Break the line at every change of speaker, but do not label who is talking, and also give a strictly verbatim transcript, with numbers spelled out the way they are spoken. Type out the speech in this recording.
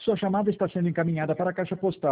Sua chamada está sendo encaminhada para a caixa postal